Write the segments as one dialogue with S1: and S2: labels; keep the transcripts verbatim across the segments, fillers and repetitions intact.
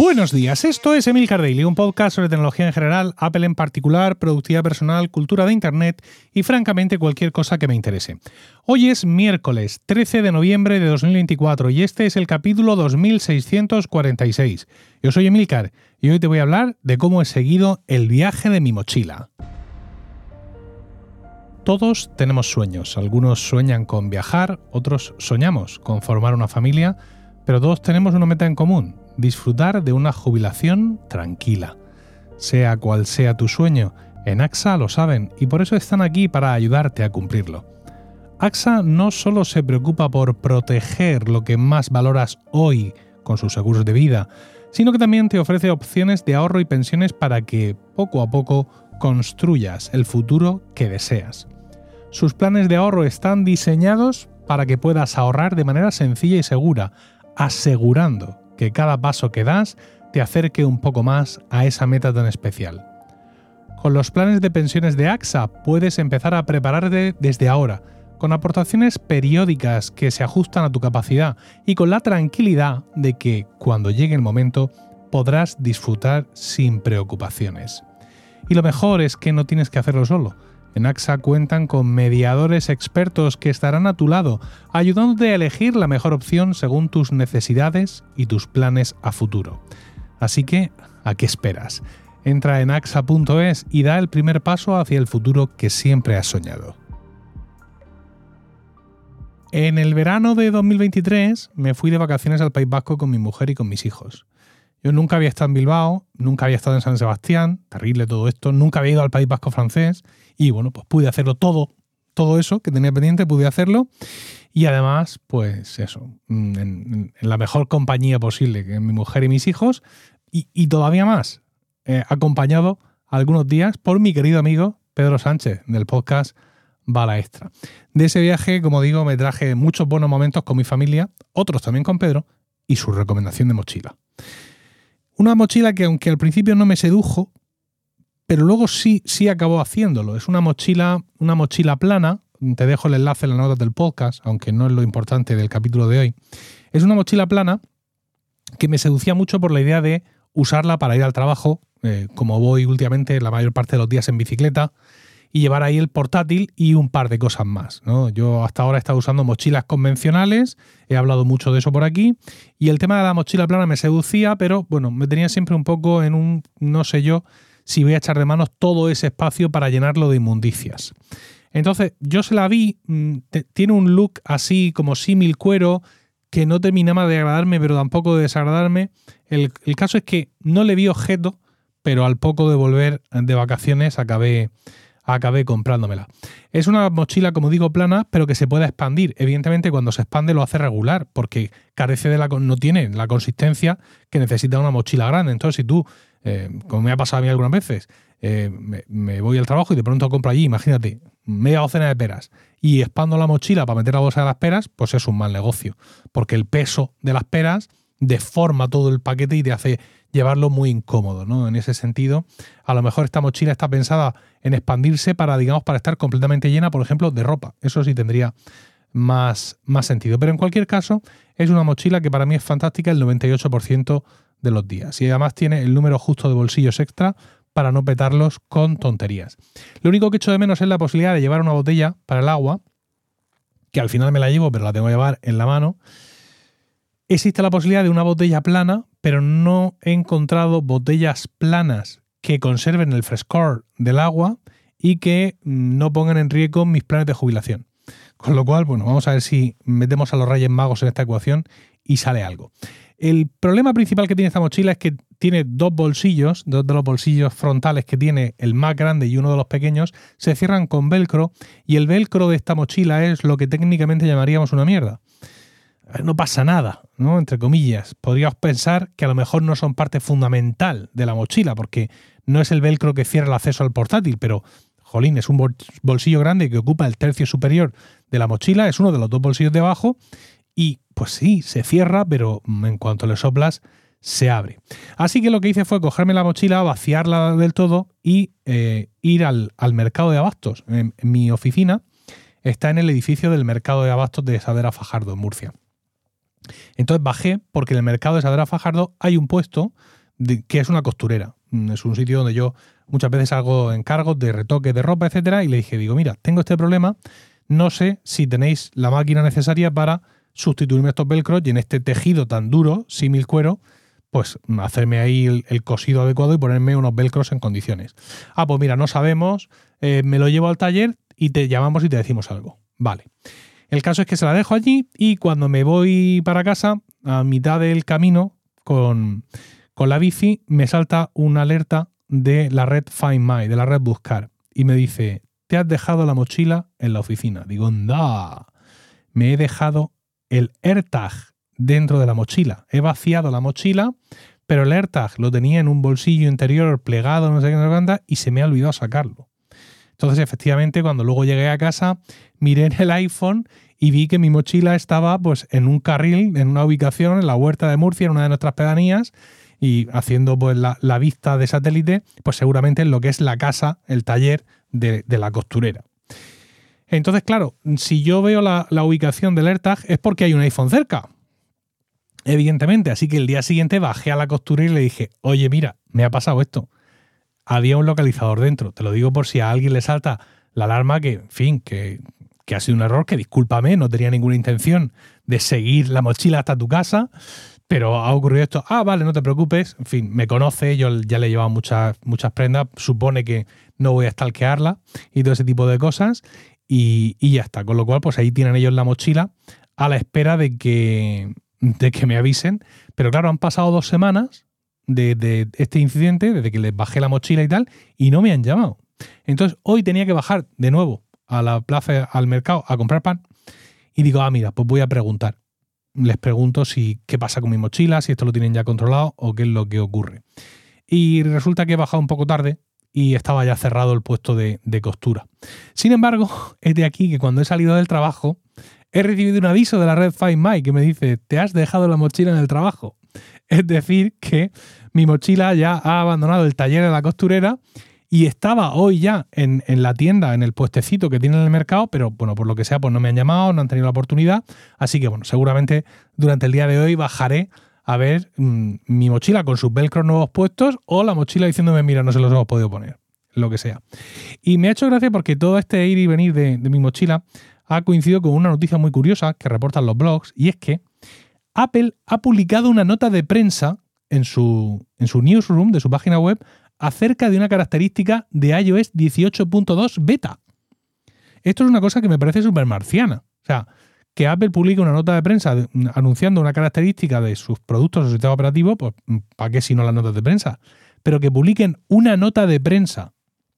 S1: Buenos días, esto es Emilcar Daily, un podcast sobre tecnología en general, Apple en particular, productividad personal, cultura de Internet y francamente cualquier cosa que me interese. Hoy es miércoles trece de noviembre de dos mil veinticuatro y este es el capítulo dos mil seiscientos cuarenta y seis. Yo soy Emilcar y hoy te voy a hablar de cómo he seguido el viaje de mi mochila. Todos tenemos sueños, algunos sueñan con viajar, otros soñamos con formar una familia, pero todos tenemos una meta en común: disfrutar de una jubilación tranquila. Sea cual sea tu sueño, en A X A lo saben y por eso están aquí para ayudarte a cumplirlo. A X A no solo se preocupa por proteger lo que más valoras hoy con sus seguros de vida, sino que también te ofrece opciones de ahorro y pensiones para que, poco a poco, construyas el futuro que deseas. Sus planes de ahorro están diseñados para que puedas ahorrar de manera sencilla y segura, asegurando que cada paso que das te acerque un poco más a esa meta tan especial. Con los planes de pensiones de A X A puedes empezar a prepararte desde ahora, con aportaciones periódicas que se ajustan a tu capacidad y con la tranquilidad de que, cuando llegue el momento, podrás disfrutar sin preocupaciones. Y lo mejor es que no tienes que hacerlo solo. En A X A cuentan con mediadores expertos que estarán a tu lado, ayudándote a elegir la mejor opción según tus necesidades y tus planes a futuro. Así que, ¿a qué esperas? Entra en axa punto es y da el primer paso hacia el futuro que siempre has soñado. En el verano de dos mil veintitrés me fui de vacaciones al País Vasco con mi mujer y con mis hijos. Yo nunca había estado en Bilbao, nunca había estado en San Sebastián, terrible todo esto, nunca había ido al País Vasco francés y bueno, pues pude hacerlo todo, todo eso que tenía pendiente, pude hacerlo y además, pues eso, en, en la mejor compañía posible, que mi mujer y mis hijos y, y todavía más, eh, acompañado algunos días por mi querido amigo Pedro Sánchez del podcast Bala Extra. De ese viaje, como digo, me traje muchos buenos momentos con mi familia, otros también con Pedro y su recomendación de mochila. Una mochila que, aunque al principio no me sedujo, pero luego sí, sí acabó haciéndolo. Es una mochila, una mochila plana. Te dejo el enlace en las notas del podcast, aunque no es lo importante del capítulo de hoy. Es una mochila plana que me seducía mucho por la idea de usarla para ir al trabajo, eh, como voy últimamente la mayor parte de los días en bicicleta, y llevar ahí el portátil y un par de cosas más, ¿no? Yo hasta ahora he estado usando mochilas convencionales, he hablado mucho de eso por aquí, y el tema de la mochila plana me seducía, pero bueno, me tenía siempre un poco en un, no sé yo, si voy a echar de manos todo ese espacio para llenarlo de inmundicias. Entonces, yo se la vi, te, tiene un look así como símil cuero, que no terminaba de agradarme, pero tampoco de desagradarme. El, el caso es que no le vi objeto, pero al poco de volver de vacaciones acabé... acabé comprándomela. Es una mochila, como digo, plana, pero que se puede expandir. Evidentemente, cuando se expande lo hace regular, porque carece de la, no tiene la consistencia que necesita una mochila grande. Entonces, si tú, eh, como me ha pasado a mí algunas veces, eh, me, me voy al trabajo y de pronto compro allí, imagínate, media docena de peras, y expando la mochila para meter la bolsa de las peras, pues es un mal negocio, porque el peso de las peras deforma todo el paquete y te hace llevarlo muy incómodo, ¿no? En ese sentido, a lo mejor esta mochila está pensada en expandirse para, digamos, para estar completamente llena, por ejemplo, de ropa. Eso sí tendría más, más sentido. Pero en cualquier caso, es una mochila que para mí es fantástica el noventa y ocho por ciento de los días. Y además tiene el número justo de bolsillos extra para no petarlos con tonterías. Lo único que echo de menos es la posibilidad de llevar una botella para el agua, que al final me la llevo, pero la tengo que llevar en la mano. Existe la posibilidad de una botella plana, pero no he encontrado botellas planas que conserven el frescor del agua y que no pongan en riesgo mis planes de jubilación. Con lo cual, bueno, vamos a ver si metemos a los Reyes Magos en esta ecuación y sale algo. El problema principal que tiene esta mochila es que tiene dos bolsillos, dos de los bolsillos frontales que tiene, el más grande y uno de los pequeños, se cierran con velcro y el velcro de esta mochila es lo que técnicamente llamaríamos una mierda. No pasa nada, ¿no? Entre comillas. Podríamos pensar que a lo mejor no son parte fundamental de la mochila, porque no es el velcro que cierra el acceso al portátil, pero, jolín, es un bolsillo grande que ocupa el tercio superior de la mochila, es uno de los dos bolsillos de abajo, y pues sí, se cierra, pero en cuanto le soplas, se abre. Así que lo que hice fue cogerme la mochila, vaciarla del todo y eh, ir al, al mercado de abastos. En, en mi oficina está en el edificio del mercado de abastos de Sadera Fajardo, en Murcia. Entonces bajé porque en el mercado de Sadera Fajardo hay un puesto de, que es una costurera. Es un sitio donde yo muchas veces hago encargos de retoques de ropa, etcétera, y le dije, digo, mira, tengo este problema, no sé si tenéis la máquina necesaria para sustituirme estos velcros y en este tejido tan duro, símil cuero, pues hacerme ahí el, el cosido adecuado y ponerme unos velcros en condiciones. Ah, pues mira, no sabemos, eh, me lo llevo al taller y te llamamos y te decimos algo. Vale. El caso es que se la dejo allí y cuando me voy para casa, a mitad del camino, con, con la bici, me salta una alerta de la red Find My, de la red Buscar. Y me dice, te has dejado la mochila en la oficina. Digo, anda, me he dejado el AirTag dentro de la mochila. He vaciado la mochila, pero el AirTag lo tenía en un bolsillo interior plegado, no sé qué, no sé cuánta, y se me ha olvidado sacarlo. Entonces, efectivamente, cuando luego llegué a casa, miré en el iPhone y vi que mi mochila estaba pues en un carril, en una ubicación, en la Huerta de Murcia, en una de nuestras pedanías, y haciendo pues la, la vista de satélite, pues seguramente en lo que es la casa, el taller de, de la costurera. Entonces, claro, si yo veo la, la ubicación del AirTag es porque hay un iPhone cerca, evidentemente. Así que el día siguiente bajé a la costurera y le dije, oye, mira, me ha pasado esto. Había un localizador dentro. Te lo digo por si a alguien le salta la alarma que, en fin, que, que ha sido un error, que discúlpame, no tenía ninguna intención de seguir la mochila hasta tu casa, pero ha ocurrido esto. Ah, vale, no te preocupes. En fin, me conoce, yo ya le he llevado muchas, muchas prendas, supone que no voy a stalkearla y todo ese tipo de cosas. Y, y ya está. Con lo cual, pues ahí tienen ellos la mochila a la espera de que, de que me avisen. Pero claro, han pasado dos semanas de, de este incidente, desde que les bajé la mochila y tal, y no me han llamado. Entonces, hoy tenía que bajar de nuevo a la plaza, al mercado, a comprar pan. Y digo, ah, mira, pues voy a preguntar. Les pregunto si qué pasa con mi mochila, si esto lo tienen ya controlado o qué es lo que ocurre. Y resulta que he bajado un poco tarde y estaba ya cerrado el puesto de, de costura. Sin embargo, es de aquí que cuando he salido del trabajo he recibido un aviso de la red Find My que me dice, te has dejado la mochila en el trabajo. Es decir, que mi mochila ya ha abandonado el taller de la costurera y estaba hoy ya en, en la tienda, en el puestecito que tiene en el mercado, pero bueno, por lo que sea, pues no me han llamado, no han tenido la oportunidad. Así que bueno, seguramente durante el día de hoy bajaré a ver mmm, mi mochila con sus velcros nuevos puestos o la mochila diciéndome, mira, no se los hemos podido poner, lo que sea. Y me ha hecho gracia porque todo este ir y venir de, de mi mochila ha coincidido con una noticia muy curiosa que reportan los blogs, y es que Apple ha publicado una nota de prensa en su, en su newsroom de su página web acerca de una característica de iOS dieciocho punto dos beta. Esto es una cosa que me parece súper marciana. O sea, que Apple publique una nota de prensa de, anunciando una característica de sus productos o sistema operativo, pues ¿para qué si no las notas de prensa? Pero que publiquen una nota de prensa,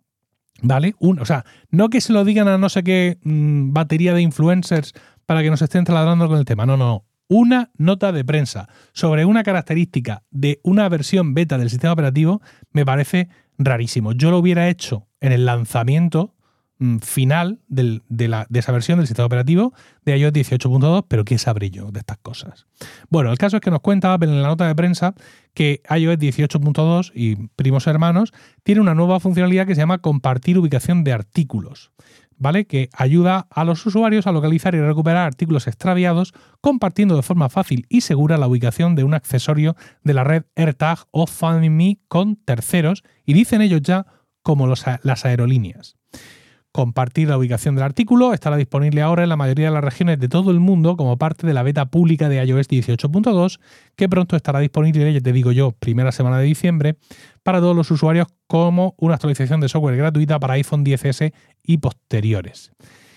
S1: ¿vale? Un, o sea, no que se lo digan a no sé qué mmm, batería de influencers para que nos estén taladrando con el tema. No, no. Una nota de prensa sobre una característica de una versión beta del sistema operativo me parece rarísimo. Yo lo hubiera hecho en el lanzamiento mmm, final del, de, la, de esa versión del sistema operativo de iOS dieciocho punto dos, pero ¿qué sabré yo de estas cosas? Bueno, el caso es que nos cuenta Apple en la nota de prensa que iOS dieciocho punto dos y primos hermanos tiene una nueva funcionalidad que se llama compartir ubicación de artículos, ¿vale? Que ayuda a los usuarios a localizar y recuperar artículos extraviados compartiendo de forma fácil y segura la ubicación de un accesorio de la red AirTag o Find Me con terceros, y dicen ellos ya como los, las aerolíneas. Compartir la ubicación del artículo estará disponible ahora en la mayoría de las regiones de todo el mundo como parte de la beta pública de iOS dieciocho punto dos, que pronto estará disponible, ya te digo yo, primera semana de diciembre, para todos los usuarios como una actualización de software gratuita para iPhone X S y posteriores.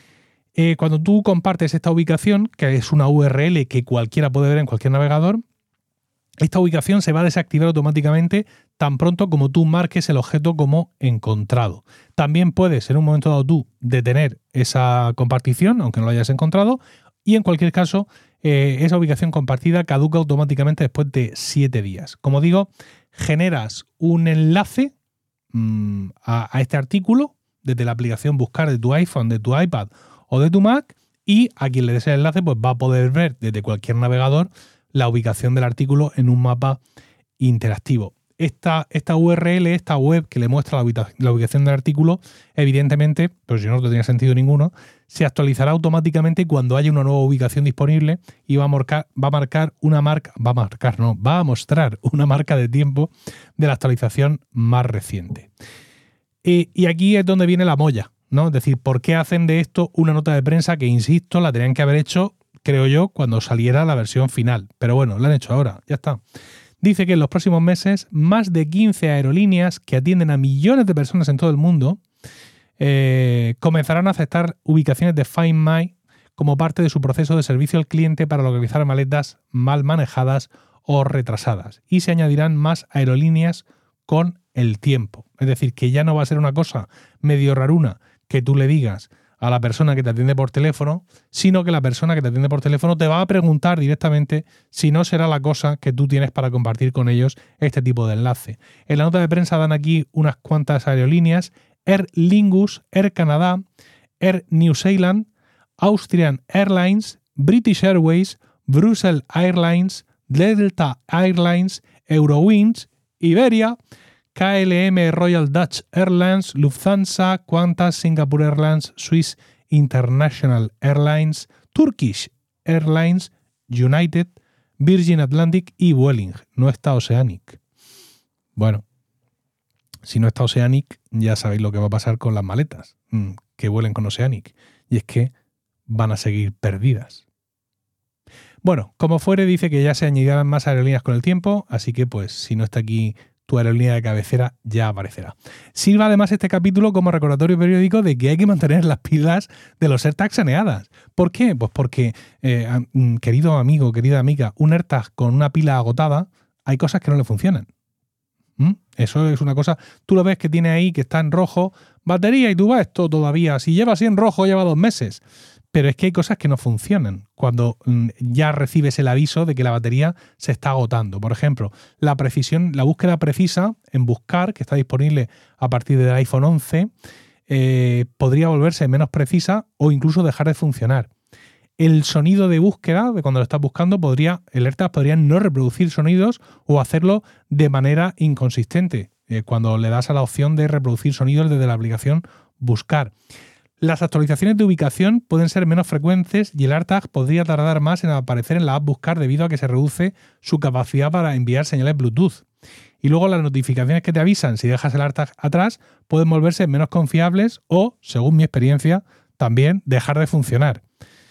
S1: Eh, cuando tú compartes esta ubicación, que es una U R L que cualquiera puede ver en cualquier navegador, esta ubicación se va a desactivar automáticamente tan pronto como tú marques el objeto como encontrado. También puedes, en un momento dado, tú detener esa compartición, aunque no lo hayas encontrado, y en cualquier caso, eh, esa ubicación compartida caduca automáticamente después de siete días. Como digo, generas un enlace mmm, a, a este artículo desde la aplicación Buscar de tu iPhone, de tu iPad o de tu Mac, y a quien le des el enlace pues va a poder ver desde cualquier navegador la ubicación del artículo en un mapa interactivo. esta, esta U R L, esta web que le muestra la, ubica- la ubicación del artículo, evidentemente, pues si no, no tendría sentido ninguno, se actualizará automáticamente cuando haya una nueva ubicación disponible y va a marcar, va a marcar una marca, va a marcar, no, va a mostrar una marca de tiempo de la actualización más reciente. Y, y aquí es donde viene la molla, ¿no? Es decir, ¿por qué hacen de esto una nota de prensa que, insisto, la tenían que haber hecho, creo yo, cuando saliera la versión final? Pero bueno, la han hecho ahora, ya está. Dice que en los próximos meses, más de quince aerolíneas que atienden a millones de personas en todo el mundo eh, comenzarán a aceptar ubicaciones de Find My como parte de su proceso de servicio al cliente para localizar maletas mal manejadas o retrasadas. Y se añadirán más aerolíneas con el tiempo. Es decir, que ya no va a ser una cosa medio raruna que tú le digas a la persona que te atiende por teléfono, sino que la persona que te atiende por teléfono te va a preguntar directamente si no será la cosa que tú tienes para compartir con ellos este tipo de enlace. En la nota de prensa dan aquí unas cuantas aerolíneas: Aer Lingus, Air Canada, Air New Zealand, Austrian Airlines, British Airways, Brussels Airlines, Delta Airlines, Eurowings, Iberia, K L M Royal Dutch Airlines, Lufthansa, Qantas, Singapore Airlines, Swiss International Airlines, Turkish Airlines, United, Virgin Atlantic y Vueling. No está Oceanic. Bueno, si no está Oceanic, ya sabéis lo que va a pasar con las maletas mmm, que vuelen con Oceanic. Y es que van a seguir perdidas. Bueno, como fuere, dice que ya se añadirán más aerolíneas con el tiempo, así que pues si no está aquí tu aerolínea de cabecera, ya aparecerá. Sirva además este capítulo como recordatorio periódico de que hay que mantener las pilas de los AirTags saneadas. ¿Por qué? Pues porque, eh, querido amigo, querida amiga, un AirTag con una pila agotada, hay cosas que no le funcionan. ¿Mm? Eso es una cosa, tú lo ves que tiene ahí, que está en rojo, batería, y tú vas esto todavía, si lleva así en rojo, lleva dos meses. Pero es que hay cosas que no funcionan cuando ya recibes el aviso de que la batería se está agotando. Por ejemplo, la precisión, la búsqueda precisa en buscar, que está disponible a partir del iPhone once, eh, podría volverse menos precisa o incluso dejar de funcionar. El sonido de búsqueda, de cuando lo estás buscando, podría, el AirTag podría no reproducir sonidos o hacerlo de manera inconsistente, eh, cuando le das a la opción de reproducir sonidos desde la aplicación Buscar. Las actualizaciones de ubicación pueden ser menos frecuentes y el AirTag podría tardar más en aparecer en la app Buscar debido a que se reduce su capacidad para enviar señales Bluetooth. Y luego las notificaciones que te avisan si dejas el AirTag atrás pueden volverse menos confiables o, según mi experiencia, también dejar de funcionar.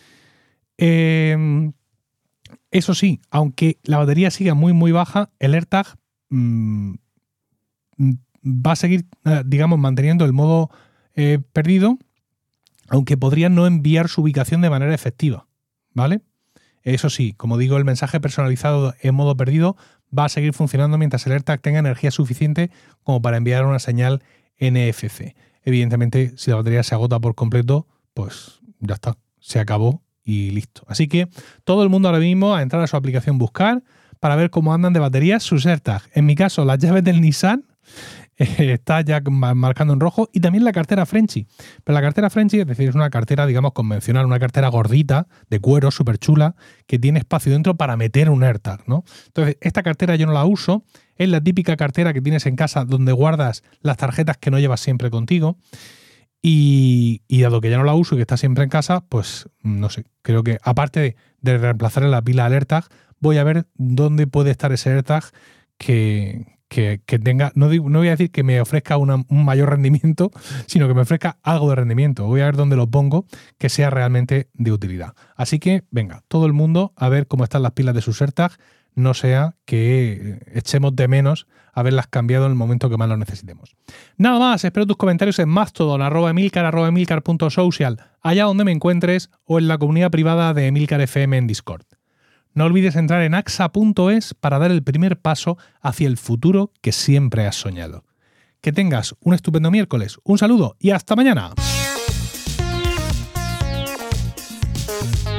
S1: Eh, eso sí, aunque la batería siga muy muy baja, el AirTag mmm, va a seguir, digamos, manteniendo el modo eh, perdido, aunque podría no enviar su ubicación de manera efectiva, ¿vale? Eso sí, como digo, el mensaje personalizado en modo perdido va a seguir funcionando mientras el AirTag tenga energía suficiente como para enviar una señal N F C. Evidentemente, si la batería se agota por completo, pues ya está, se acabó y listo. Así que todo el mundo ahora mismo a entrar a su aplicación Buscar para ver cómo andan de batería sus AirTag. En mi caso, las llaves del Nissan eh, está ya marcando en rojo, y también la cartera Frenchy. Pero la cartera Frenchy, es decir, es una cartera, digamos, convencional, una cartera gordita, de cuero, súper chula, que tiene espacio dentro para meter un AirTag, ¿no? Entonces, esta cartera yo no la uso. Es la típica cartera que tienes en casa donde guardas las tarjetas que no llevas siempre contigo. Y, y dado que ya no la uso y que está siempre en casa, pues no sé, creo que aparte de, de reemplazar la pila al AirTag, voy a ver dónde puede estar ese AirTag que, que, que tenga, no, digo, no voy a decir que me ofrezca una, un mayor rendimiento, sino que me ofrezca algo de rendimiento. Voy a ver dónde lo pongo que sea realmente de utilidad. Así que, venga, todo el mundo a ver cómo están las pilas de sus AirTag, no sea que echemos de menos haberlas cambiado en el momento que más lo necesitemos. Nada más, espero tus comentarios en Mastodon, arroba emilcar, arroba emilcar punto social, allá donde me encuentres, o en la comunidad privada de Emilcar F M en Discord. No olvides entrar en axa punto es para dar el primer paso hacia el futuro que siempre has soñado. Que tengas un estupendo miércoles, un saludo y hasta mañana.